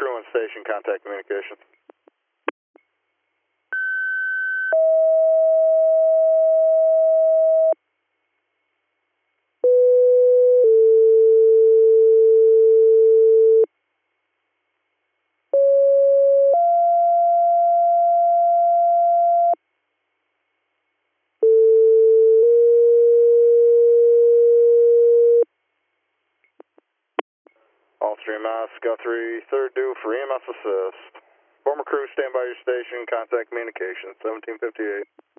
crew on station, contact communications. All 3 miles, Guthrie, third due for EMS assist. Former crew, stand by your station, contact communications, 1758.